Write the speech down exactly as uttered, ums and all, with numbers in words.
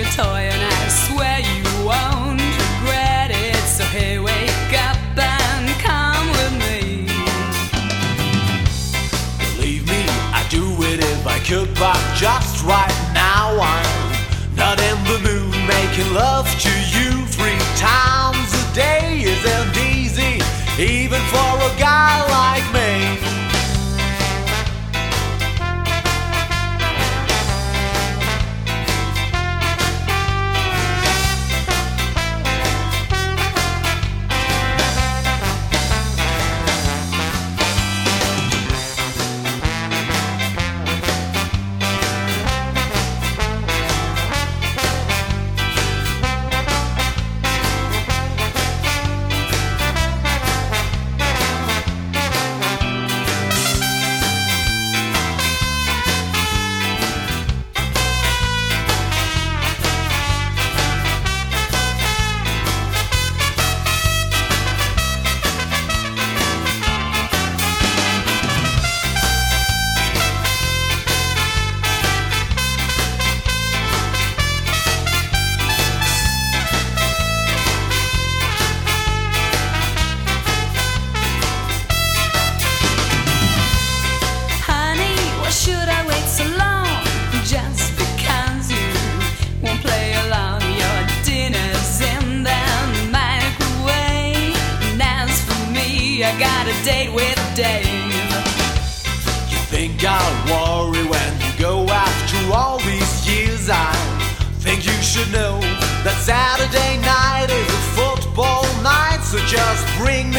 toy, and I swear you won't regret it. So hey, wake up and come with me. Believe me, I'd do it if I could, but just right now I'm not in the mood. Making love to you three times a day isn't easy, even for a guy like me. I got a date with Dave. You think I'll worry when you go after all these years? I think you should know that Saturday night is a football night, so just bring me